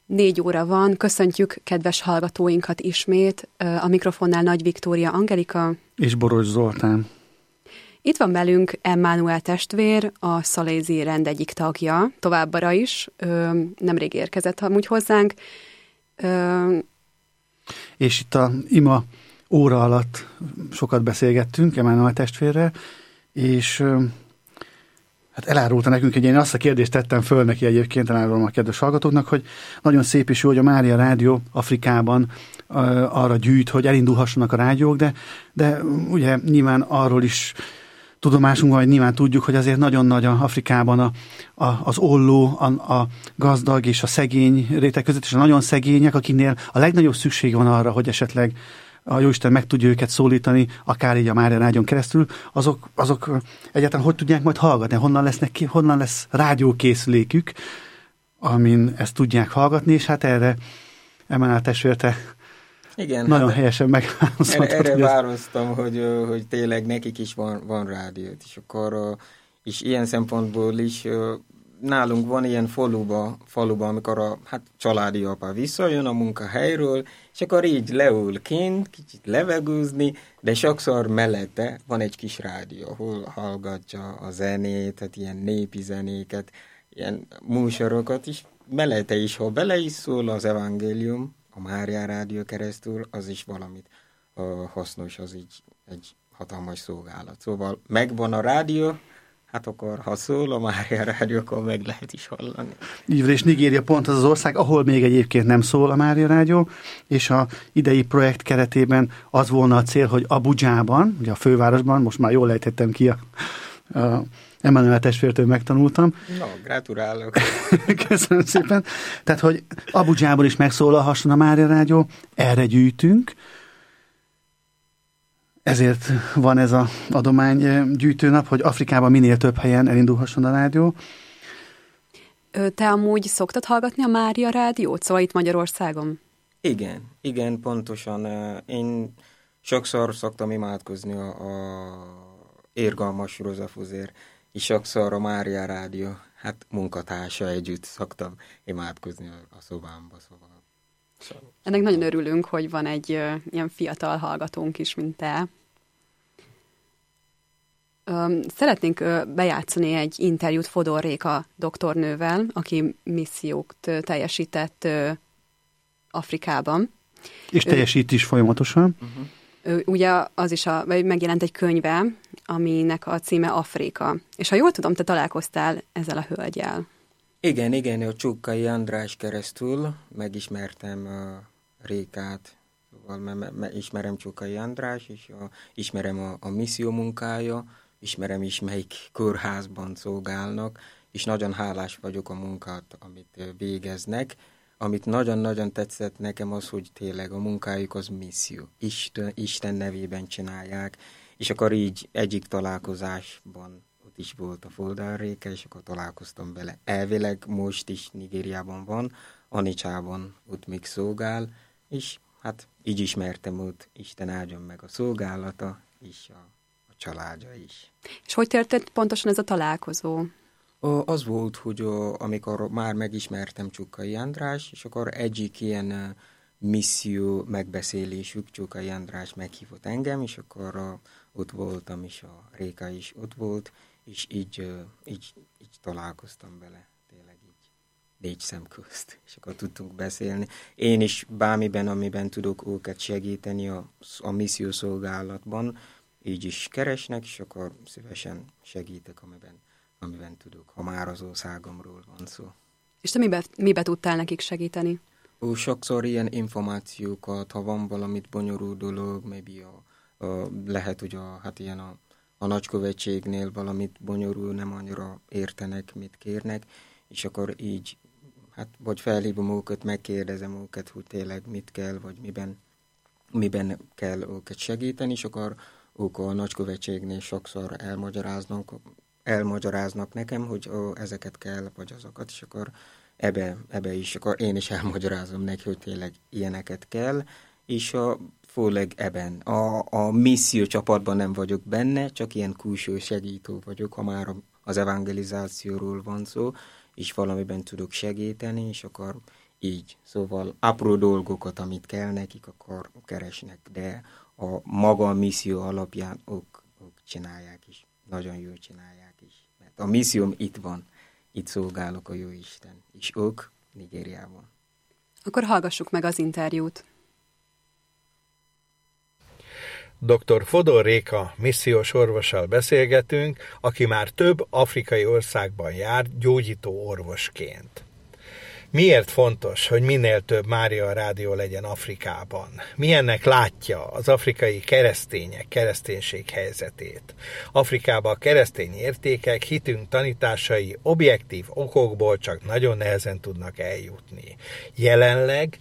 4 óra van, köszöntjük kedves hallgatóinkat ismét. A mikrofonnál Nagy Viktória Angelika és Boros Zoltán. Itt van velünk Emmanuel testvér, a szalézi rend egyik tagja, továbbra is, nemrég érkezett amúgy hozzánk. És itt a ima óra alatt sokat beszélgettünk Emmanuel testvérrel, és hát elárulta nekünk, hogy én azt a kérdést tettem föl neki egyébként, elárulom a kedves hallgatóknak, hogy nagyon szép és jó, hogy a Mária Rádió Afrikában arra gyűjt, hogy elindulhassanak a rádiók, de ugye nyilván arról is tudomásunk van, hogy nyilván tudjuk, hogy azért nagyon nagy Afrikában az olló, a gazdag és a szegény réteg között, és a nagyon szegények, akiknél a legnagyobb szükség van arra, hogy esetleg a Jóisten meg tudja őket szólítani, akár így a Mária Rádión keresztül, azok egyáltalán hogy tudják majd hallgatni, honnan lesz rádiókészülékük, amin ezt tudják hallgatni, és hát erre Emmanuel testvérte igen, nagyon helyesen megválaszoltad. Erre választom, hogy tényleg nekik is van rádiót, és akkor és ilyen szempontból is nálunk van ilyen faluba, amikor a családi apa visszajön a munkahelyről, és akkor így leül kint, kicsit levegőzni, de sokszor mellette van egy kis rádió, ahol hallgatja a zenét, tehát ilyen népi zenéket, ilyen műsorokat is, mellette is, ha bele is szól az evangélium, a Mária Rádió keresztül, az is valamit hasznos, az így egy hatalmas szolgálat. Szóval megvan a rádió, hát akkor, ha szól a Mária Rádió, akkor meg lehet is hallani. Így, és Nigéria pont az ország, ahol még egyébként nem szól a Mária Rádió, és a idei projekt keretében az volna a cél, hogy Abudzsában, ugye a fővárosban, most már jól ejtettem ki a Emmanuel testvértől megtanultam. No, gratulálok. Köszönöm szépen. Tehát, hogy Abudzsában is megszólalhasson a Mária Rádió, erre gyűjtünk. Ezért van ez az adománygyűjtőnap, hogy Afrikában minél több helyen elindulhasson a rádió. Te amúgy szoktad hallgatni a Mária Rádiót, szóval itt Magyarországon? Igen, pontosan. Én sokszor szoktam imádkozni a Érgalmas Rózsafuzér, és sokszor a Mária Rádió, munkatársa együtt szoktam imádkozni a szobámba. Szóval. Ennek nagyon örülünk, hogy van egy ilyen fiatal hallgatónk is, mint te. Szeretnénk bejátszani egy interjút Fodor Réka doktornővel, aki missziót teljesített Afrikában. És teljesít is folyamatosan. Ugye az is megjelent egy könyve, aminek a címe Afrika. És ha jól tudom, te találkoztál ezzel a hölgyel. Igen, a Csukai András keresztül megismertem Rékát, szóval ismerem Csukai András, és ismerem a misszió munkája, ismerem is, melyik kórházban szolgálnak, és nagyon hálás vagyok a munkát, amit végeznek. Amit nagyon-nagyon tetszett nekem az, hogy tényleg a munkájuk az misszió. Isten nevében csinálják, és akkor így egyik találkozásban ott is volt a Fodor Réka, és akkor találkoztam vele. Elvileg most is Nigériában van, Anicsában ott még szolgál, és így ismertem őt, Isten áldjon meg a szolgálata, és a családja is. És hogy történt pontosan ez a találkozó? Az volt, hogy amikor már megismertem Csukai András, és akkor egyik ilyen misszió megbeszélésük, Csukai András meghívott engem, és akkor ott voltam, és a Réka is ott volt, és így találkoztam vele, tényleg így 4 szem közt, és akkor tudtunk beszélni. Én is bármiben, amiben tudok őket segíteni a misszió szolgálatban, így is keresnek, és akkor szívesen segítek, amiben tudok, ha már az országomról van szó. És te mibe tudtál nekik segíteni? Sokszor ilyen információkat, ha van valamit bonyolult dolog, maybe lehet, hogy ilyen a nagykövetségnél valamit bonyolul, nem annyira értenek, mit kérnek, és akkor így, vagy felhívom őket, megkérdezem őket, hogy tényleg mit kell, vagy miben kell őket segíteni, és akkor ők a nagykövetségnél sokszor elmagyaráznak nekem, hogy ezeket kell, vagy azokat, és akkor ebbe is, akkor én is elmagyarázom neki, hogy tényleg ilyeneket kell, és főleg ebben. A misszió csapatban nem vagyok benne, csak ilyen külső segítő vagyok, ha már az evangelizációról van szó, és valamiben tudok segíteni, és akkor így. Szóval apró dolgokat, amit kell nekik, akkor keresnek, de a maga misszió alapján ők csinálják is. Nagyon jól csinálják is. Mert a misszióm itt van. Itt szolgálok a Jóisten. És ők Nigériában. Akkor hallgassuk meg az interjút. Dr. Fodor Réka missziós orvossal beszélgetünk, aki már több afrikai országban járt gyógyító orvosként. Miért fontos, hogy minél több Mária Rádió legyen Afrikában? Milyennek látja az afrikai keresztények kereszténység helyzetét? Afrikában a keresztény értékek, hitünk tanításai objektív okokból csak nagyon nehezen tudnak eljutni. Jelenleg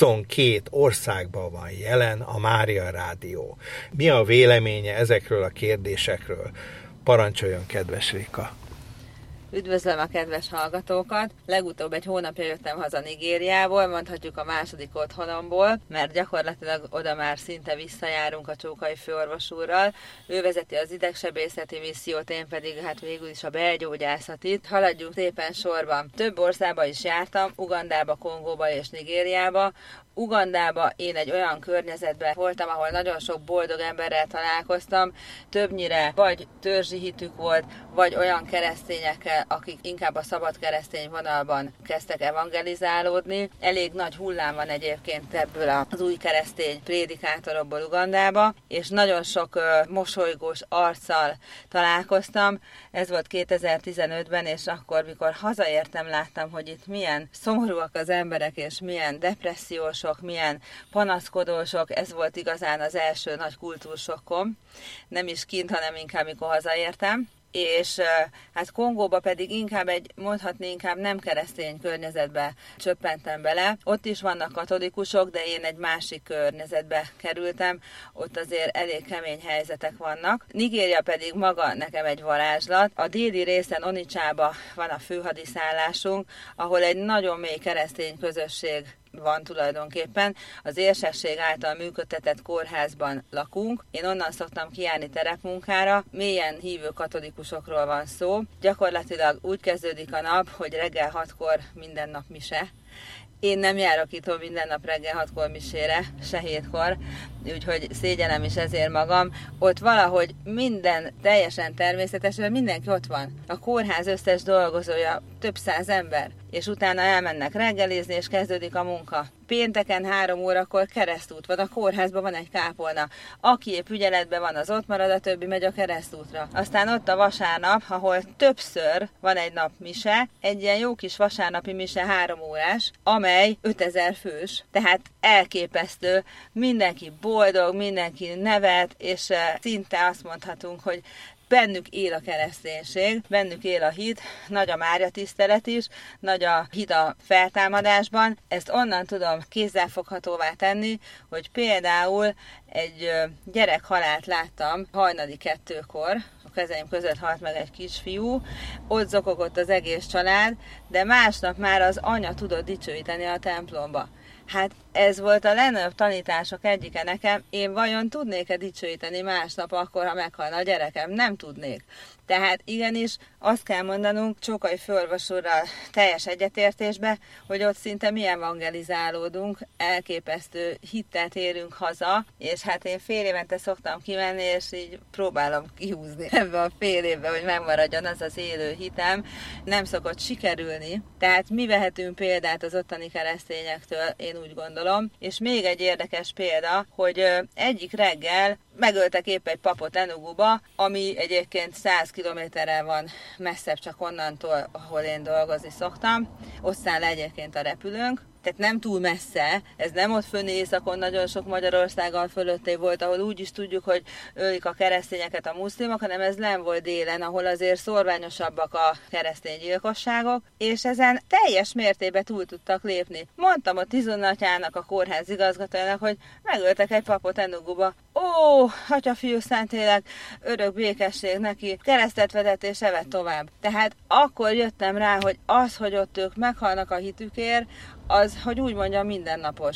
22 országban van jelen a Mária Rádió. Mi a véleménye ezekről a kérdésekről? Parancsoljon, kedves Réka! Üdvözlöm a kedves hallgatókat! Legutóbb egy hónapja jöttem haza Nigériából, mondhatjuk a második otthonomból, mert gyakorlatilag oda már szinte visszajárunk a Csókai főorvos úrral. Ő vezeti az idegsebészeti missziót, én pedig hát végül is a belgyógyászatit. Haladjunk szépen sorban. Több országba is jártam, Ugandába, Kongóba és Nigériába. Ugandába én egy olyan környezetben voltam, ahol nagyon sok boldog emberrel találkoztam, többnyire vagy törzsi hitük volt, vagy olyan keresztényekkel, akik inkább a szabad keresztény vonalban kezdtek evangelizálódni. Elég nagy hullám van egyébként ebből az új keresztény prédikátorokból Ugandába, és nagyon sok mosolygós arccal találkoztam. Ez volt 2015-ben, és akkor, mikor hazaértem, láttam, hogy itt milyen szomorúak az emberek, és milyen depressziós, milyen panaszkodósok, ez volt igazán az első nagy kultúrsokkom, nem is kint, hanem inkább mikor hazaértem. És hát Kongóba pedig mondhatni inkább nem keresztény környezetbe csöppentem bele. Ott is vannak katolikusok, de én egy másik környezetbe kerültem, ott azért elég kemény helyzetek vannak. Nigéria pedig maga nekem egy varázslat. A déli részen Onicsába van a főhadiszállásunk, ahol egy nagyon mély keresztény közösség van tulajdonképpen. Az érsesség által működtetett kórházban lakunk. Én onnan szoktam kijárni terepmunkára. Mélyen hívő katolikusokról van szó. Gyakorlatilag úgy kezdődik a nap, hogy reggel 6-kor minden nap mise. Én nem járok itthon minden nap reggel 6-kor misére, se 7-kor, úgyhogy szégyenem is ezért magam. Ott valahogy minden teljesen természetes, mert mindenki ott van. A kórház összes dolgozója több száz ember, és utána elmennek reggelizni, és kezdődik a munka. Pénteken 3 órakor keresztút van, a kórházban van egy kápolna. Aki épp ügyeletben van, az ott marad, a többi megy a keresztútra. Aztán ott a vasárnap, ahol többször van egy nap mise, egy ilyen jó kis vasárnapi mise 3 órás, amely 5000 fős. Tehát elképesztő, mindenki boldog, mindenki nevet, és szinte azt mondhatunk, hogy bennük él a kereszténység, bennük él a hit, nagy a Mária tisztelet is, nagy a hit a feltámadásban. Ezt onnan tudom kézzelfoghatóvá tenni, hogy például egy gyerek halált láttam hajnali 2-kor, a kezeim között halt meg egy kisfiú, ott zokogott az egész család, de másnap már az anya tudott dicsőíteni a templomba. Hát ez volt a legnagyobb tanítások egyike nekem. Én vajon tudnék-e dicsőíteni másnap akkor, ha meghalna a gyerekem? Nem tudnék. Tehát igenis azt kell mondanunk Csókai főorvos úrral teljes egyetértésbe, hogy ott szinte mi evangelizálódunk, elképesztő hittet érünk haza, és hát én fél évente szoktam kimenni, és így próbálom kihúzni ebbe a fél évbe, hogy megmaradjon az az élő hitem. Nem szokott sikerülni, tehát mi vehetünk példát az ottani keresztényektől, én úgy gondolom. És még egy érdekes példa, hogy egyik reggel megöltek épp egy papot Enuguba, ami egyébként 100 kilométerrel van messzebb csak onnantól, ahol én dolgozni szoktam. Ott száll le egyébként a repülőnk, tehát nem túl messze, ez nem ott fönn északon, nagyon sok Magyarországon fölötté volt, ahol úgy is tudjuk, hogy ölik a keresztényeket a muszlimok, hanem ez nem volt délen, ahol azért szorványosabbak a keresztény gyilkosságok, és ezen teljes mértékben túl tudtak lépni. Mondtam a Tizonatyának, a kórház igazgatójának, hogy megöltek egy papot Enuguba. Ó, Atyafiú Szentlélek, örök békesség neki, keresztet vetett és evett tovább. Tehát akkor jöttem rá, hogy az, hogy ott ők meghalnak a hitükért, az, hogy úgy mondjam, mindennapos.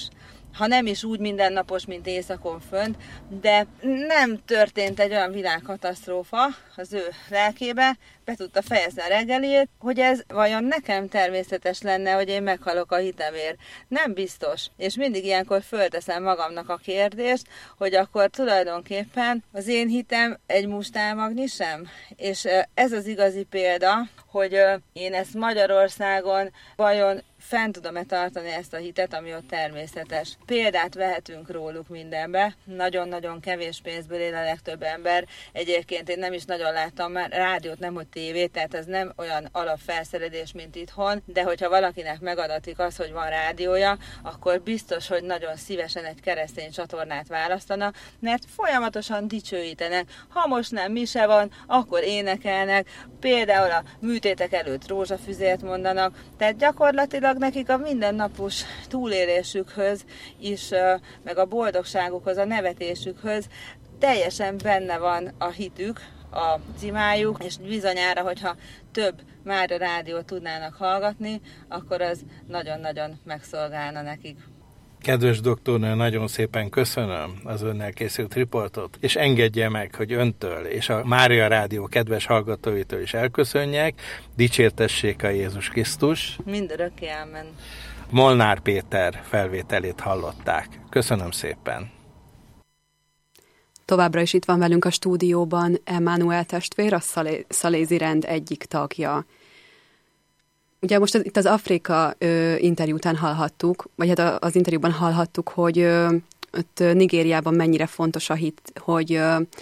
ha nem is úgy mindennapos, mint északon fönt, de nem történt egy olyan világkatasztrófa az ő lelkébe, be tudta fejezni a reggelét, hogy ez vajon nekem természetes lenne, hogy én meghalok a hitemért. Nem biztos. És mindig ilyenkor fölteszem magamnak a kérdést, hogy akkor tulajdonképpen az én hitem egy mustálmagni sem. És ez az igazi példa, hogy én ezt Magyarországon vajon fenn tudom-e tartani ezt a hitet, ami ott természetes. Példát vehetünk róluk mindenbe. Nagyon-nagyon kevés pénzből él a legtöbb ember. Egyébként én nem is nagyon láttam már rádiót, nem hogy tévét, tehát ez nem olyan alapfelszerelés, mint itthon, de hogyha valakinek megadatik az, hogy van rádiója, akkor biztos, hogy nagyon szívesen egy keresztény csatornát választana, mert folyamatosan dicsőítenek. Ha most nem mise van, akkor énekelnek, például a műtétek előtt rózsafüzért mondanak, tehát gyakorlatilag nekik a mindennapos túlélésükhöz is, meg a boldogságukhoz, a nevetésükhöz teljesen benne van a hitük, az imájuk, és bizonyára, hogyha több Mária rádiót tudnának hallgatni, akkor az nagyon-nagyon megszolgálna nekik. Kedves doktornő, nagyon szépen köszönöm az önnel készült riportot, és engedje meg, hogy öntől és a Mária Rádió kedves hallgatóitól is elköszönjek. Dicsértessék a Jézus Krisztus. Mindörökké ámen. Molnár Péter felvételét hallották. Köszönöm szépen. Továbbra is itt van velünk a stúdióban Emmanuel testvér, a szalézi rend egyik tagja. Ugye most itt az Afrika interjú után hallhattuk, vagy hát az interjúban hallhattuk, hogy ott Nigériában mennyire fontos a hit, hogy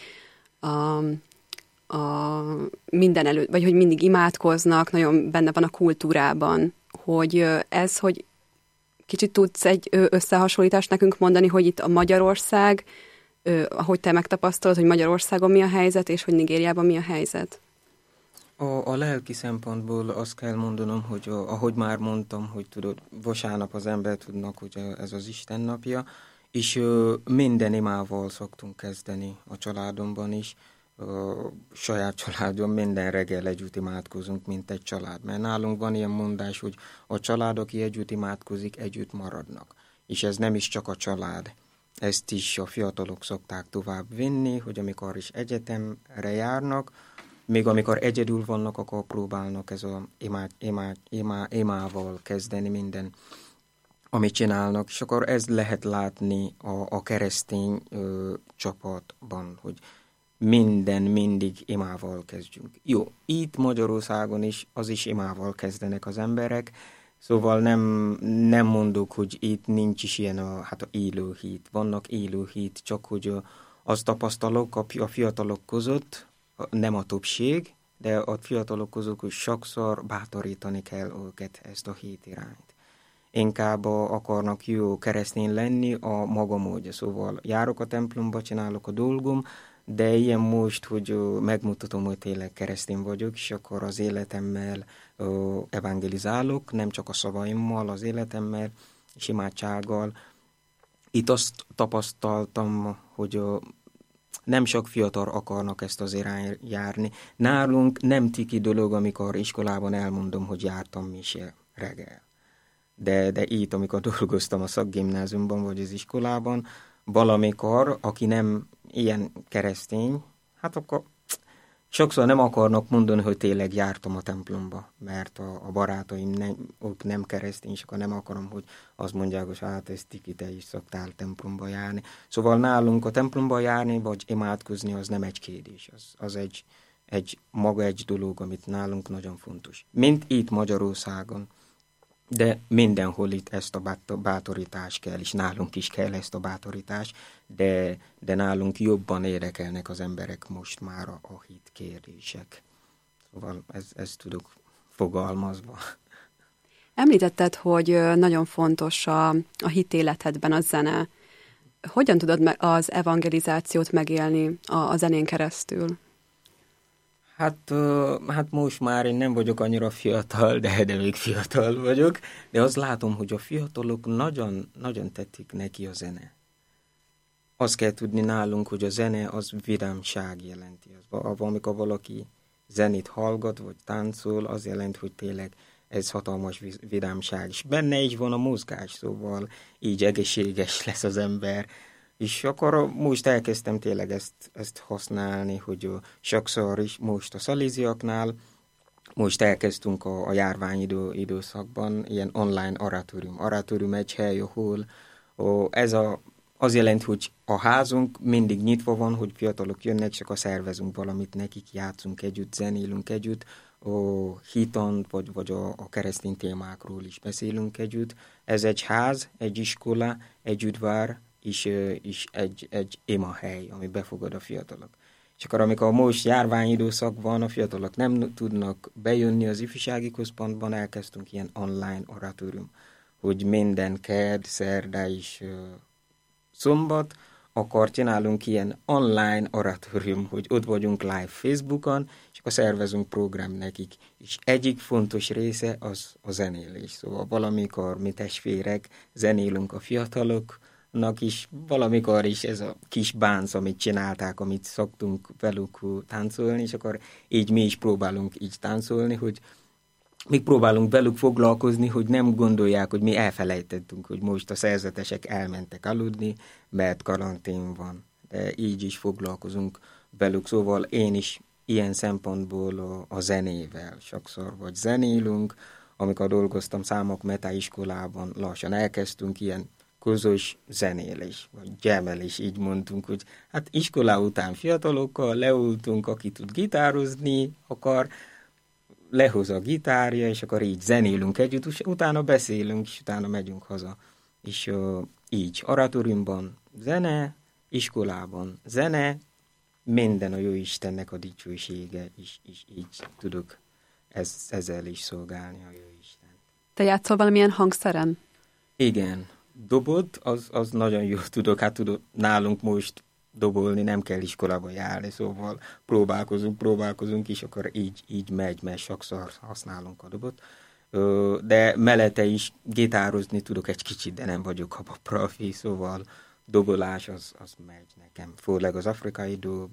minden előtt, vagy hogy mindig imádkoznak, nagyon benne van a kultúrában, hogy ez, hogy kicsit tudsz egy összehasonlítást nekünk mondani, hogy itt a Magyarország, ahogy te megtapasztalod, hogy Magyarországon mi a helyzet, és hogy Nigériában mi a helyzet? A lelki szempontból azt kell mondanom, hogy ahogy már mondtam, hogy tudod, vasárnap az ember tudnak, hogy ez az Isten napja, és minden imával szoktunk kezdeni a családomban is. Saját családom minden reggel együtt imádkozunk, mint egy család. Mert nálunk van ilyen mondás, hogy a család, aki együtt imádkozik, együtt maradnak. És ez nem is csak a család. Ezt is a fiatalok szokták tovább vinni, hogy amikor is egyetemre járnak, még amikor egyedül vannak, akkor próbálnak ez a imával kezdeni minden, amit csinálnak. És akkor ez lehet látni a keresztény csapatban, hogy mindig imával kezdjünk. Jó, itt Magyarországon is, az is imával kezdenek az emberek, szóval nem mondjuk, hogy itt nincs is ilyen a élő hit. Vannak élő hit, csak hogy azt tapasztalok a fiatalok között, nem a többség, de a fiatalok között, hogy sokszor bátorítani kell őket ezt a hit irányt. Inkább akarnak jó keresztény lenni a maga módja. Szóval járok a templomba, csinálok a dolgom, de ilyen most, hogy megmutatom, hogy tényleg keresztény vagyok, és akkor az életemmel evangelizálok, nem csak a szavaimmal, az életemmel és imádsággal. Itt azt tapasztaltam, hogy nem sok fiatal akarnak ezt az irány járni. Nálunk nem tiki dolog, amikor iskolában elmondom, hogy jártam mise reggel. De itt, amikor dolgoztam a szakgimnáziumban, vagy az iskolában, valamikor, aki nem ilyen keresztény, hát akkor sokszor nem akarnak mondani, hogy tényleg jártam a templomba, mert a barátaim ők nem keresztény, és akkor nem akarom, hogy azt mondják, hogy hát ez tiki, te is szoktál templomba járni. Szóval nálunk a templomba járni, vagy imádkozni, az nem egy kérdés, az egy dolog, amit nálunk nagyon fontos. Mint itt Magyarországon, de mindenhol itt ezt a bátorítás kell, és nálunk is kell ezt a bátorítás, de nálunk jobban érdekelnek az emberek most már a hit kérdések. Szóval ez tudok fogalmazva. Említetted, hogy nagyon fontos a hitéletedben a zene. Hogyan tudod az evangelizációt megélni a zenén keresztül? Hát most már én nem vagyok annyira fiatal, de még fiatal vagyok, de azt látom, hogy a fiatalok nagyon, nagyon tetszik neki a zene. Azt kell tudni nálunk, hogy a zene az vidámság jelenti. Amikor valaki zenét hallgat, vagy táncol, az jelenti, hogy tényleg ez hatalmas vidámság. És benne is van a mozgás, szóval így egészséges lesz az ember. És akkor most elkezdtem tényleg ezt használni, hogy sokszor is most a szaléziaknál, most elkezdtünk a járványidőszakban ilyen online oratórium. Oratórium egy hely, ahol az jelenti, hogy a házunk mindig nyitva van, hogy fiatalok jönnek, csak szervezünk valamit nekik, játszunk együtt, zenélünk együtt, a hiton vagy a keresztény témákról is beszélünk együtt. Ez egy ház, egy iskola, egy udvar, és egy imahely, ami befogad a fiatalok. És akkor amikor most járványidőszak van, a fiatalok nem tudnak bejönni az ifjúsági központban, elkezdtünk ilyen online oratórium, hogy minden kedd, szerda és szombat, akkor csinálunk ilyen online oratórium, hogy ott vagyunk live Facebookon, és akkor szervezünk program nekik. És egyik fontos része az a zenélés. Szóval valamikor mi testvérek zenélünk a fiataloknak is, valamikor is ez a kis bánc, amit csinálták, amit szoktunk velük táncolni, és akkor így mi is próbálunk így táncolni, hogy még próbálunk velük foglalkozni, hogy nem gondolják, hogy mi elfelejtettünk, hogy most a szerzetesek elmentek aludni, mert karantén van. De így is foglalkozunk velük, szóval én is ilyen szempontból a zenével sokszor vagy zenélünk. Amikor dolgoztam számok metaiskolában, lassan elkezdtünk ilyen közös zenélés, vagy jamelés, így mondtunk, hogy hát iskola után fiatalokkal leültünk, aki tud gitározni, akar, lehoz a gitárja, és akkor így zenélünk együtt, és utána beszélünk, és utána megyünk haza. És így oratóriumban zene, iskolában zene, minden a jó Istennek a dicsősége, és így tudok ezzel is szolgálni a jó Isten. Te játszol valamilyen hangszeren? Igen. Dobot, az nagyon jól tudok, nálunk most dobolni, nem kell iskolába járni, szóval próbálkozunk, és akkor így megy, mert sokszor használunk a dobot. De mellette is gitározni tudok egy kicsit, de nem vagyok abba profi, szóval dobolás az megy nekem. Főleg az afrikai dob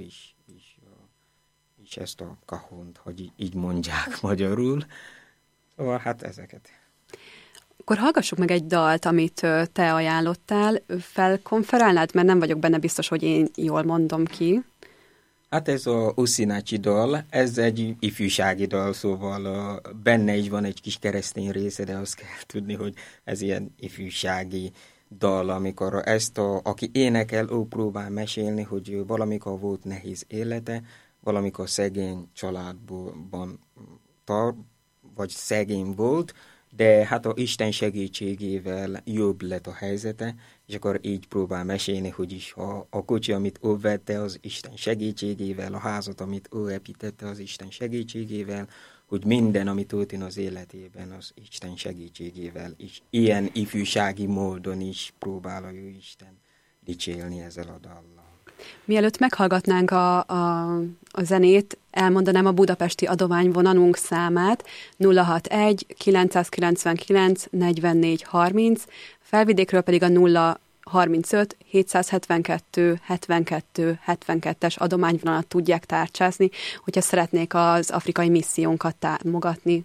és ezt a kahont, hogy így mondják magyarul. Szóval hát ezeket. Akkor hallgassuk meg egy dalt, amit te ajánlottál. Felkonferálnád, mert nem vagyok benne biztos, hogy én jól mondom ki. Hát ez a Usinachi dal, ez egy ifjúsági dal, szóval benne is van egy kis keresztény része, de azt kell tudni, hogy ez ilyen ifjúsági dal, amikor aki énekel, ő próbál mesélni, hogy valamikor volt nehéz élete, valamikor szegény családban vagy szegény volt, de hát a Isten segítségével jobb lett a helyzete, és akkor így próbál mesélni, hogy is a kocsi, amit ő vette az Isten segítségével, a házat, amit ő építette az Isten segítségével, hogy minden, ami történt az életében, az Isten segítségével, és ilyen ifjúsági módon is próbál a jó Isten dicsérni ezzel a dallal. Mielőtt meghallgatnánk a zenét, elmondanám a budapesti adományvonalunk számát, 061 999 44 30, Felvidékről pedig a 035 772 72 72-es adományvonalat tudják tárcsázni, hogyha szeretnék az afrikai missziónkat támogatni.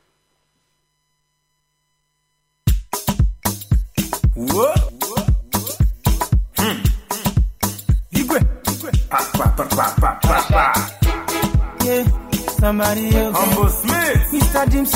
Yeah, somebody else. Humble Smith. Mr. James,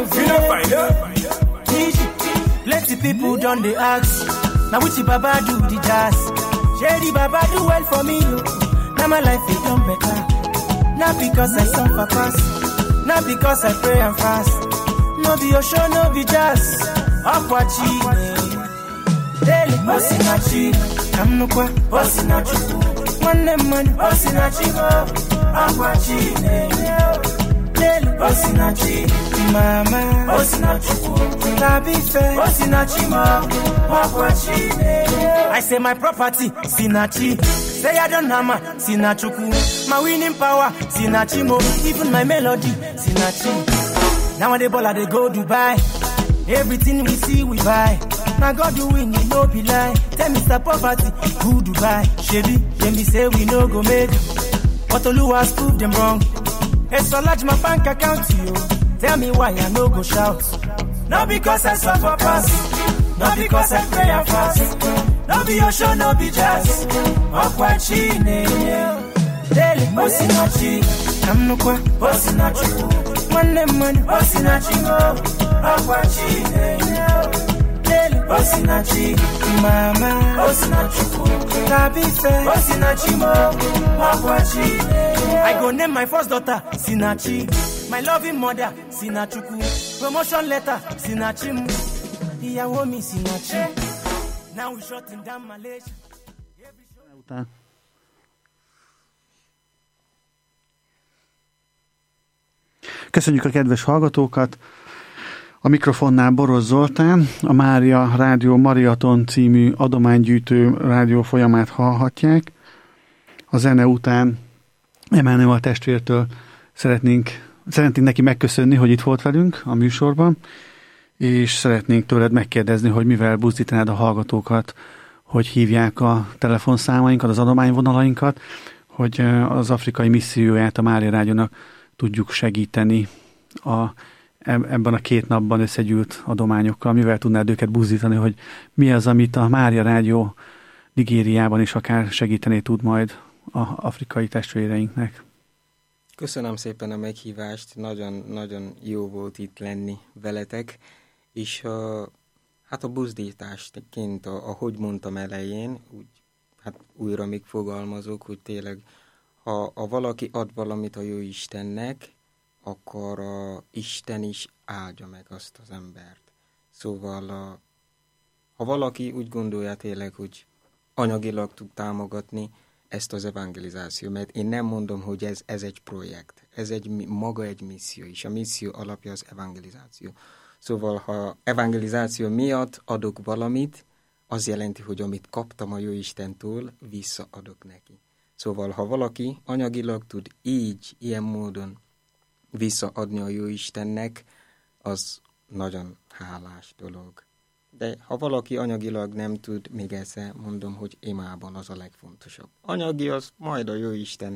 plenty people done the ask. Now which Baba do the jazz? Shady Baba do well for me. Now my life is done better. Not because I suffer fast, not because I pray and fast. No be your show, no be jazz. Akwachi, daily Osinachi. I'm no kwa Osinachi. One man Osinachi go. Akwachi, daily Osinachi. Mama Osinachi. Tabife Osinachi ma. Akwachi. I say my property Sinachi. Say I don't hammer Sinachuku. My winning power Sinachi mo. Even my melody Sinachi. Now they ball they go Dubai. Everything we see we buy. Now God do win, it no be lie. Tell Mr. Poverty, who Dubai? Shebi, then me say we no go make. But Oluwa's proved them wrong. It's so large my bank account, yo. Tell me why I no go shout. Not because I suffer pass, not because I pray and fast. No be Osho, no be jazz. Okwachine, daily Osinachi. Namnukwa Osinachi. One Osinachi. Okwachine, daily Osinachi. Mama Osinachi. Tabife Osinachi mo. Okwachine. I go name my first daughter Sinachi. My loving mother Sinachuku. Promotion letter Sinachi. Iyawo mi Sinachi. Now we shutting down Malaysia. Köszönjük a kedves hallgatókat! A mikrofonnál Boros Zoltán, a Mária Rádió Mariaton című adománygyűjtő rádió folyamát hallhatják. A zene után Emmanuel testvértől szeretnénk neki megköszönni, hogy itt volt velünk a műsorban, és szeretnénk tőled megkérdezni, hogy mivel buzdítanád a hallgatókat, hogy hívják a telefonszámainkat, az adományvonalainkat, hogy az afrikai misszióját a Mária Rádiónak tudjuk segíteni ebben a 2 napban összegyűlt adományokkal. Mivel tudnád őket buzdítani, hogy mi az, amit a Mária Rádió Nigériában is akár segíteni tud majd az afrikai testvéreinknek? Köszönöm szépen a meghívást, nagyon jó volt itt lenni veletek, és hát a buzdításként, ahogy mondtam elején, úgy, hát újra még fogalmazok, hogy tényleg, ha valaki ad valamit a Jóistennek, akkor Isten is áldja meg azt az embert. Szóval, ha valaki úgy gondolja tényleg, hogy anyagilag tud támogatni ezt az evangelizáció, mert én nem mondom, hogy ez egy projekt, ez maga egy misszió, és a misszió alapja az evangelizáció. Szóval, ha evangelizáció miatt adok valamit, az jelenti, hogy amit kaptam a Jóistentől, visszaadok neki. Szóval, ha valaki anyagilag tud ilyen módon visszaadni a Jóistennek, az nagyon hálás dolog. De ha valaki anyagilag nem tud, még egyszer mondom, hogy imában az a legfontosabb. Anyagi az majd a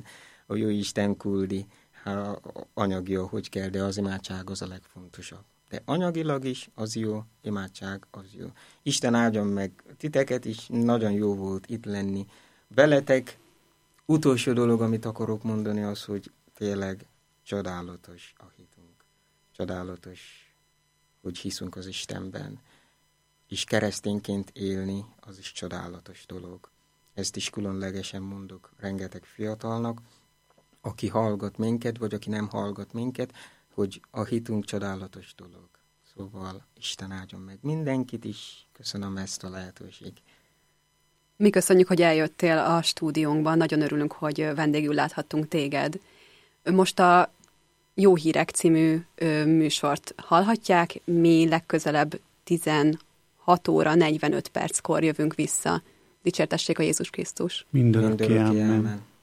Jóisten küldi, ha anyagi, hogy kell, de az imádság az a legfontosabb. De anyagilag is az jó, imádság az jó. Isten áldjon meg titeket is, nagyon jó volt itt lenni veletek. Utolsó dolog, amit akarok mondani, az, hogy tényleg csodálatos a hitünk. Csodálatos, hogy hiszünk az Istenben. És keresztényként élni, az is csodálatos dolog. Ezt is különlegesen mondok rengeteg fiatalnak, aki hallgat minket, vagy aki nem hallgat minket, hogy a hitünk csodálatos dolog. Szóval Isten áldjon meg mindenkit is. Köszönöm ezt a lehetőséget. Mi köszönjük, hogy eljöttél a stúdiónkban. Nagyon örülünk, hogy vendégül láthattunk téged. Most a Jó Hírek című műsort hallhatják. Mi legközelebb 16 óra 45 perckor jövünk vissza. Dicsértessék a Jézus Krisztus. Mindörökké, amen.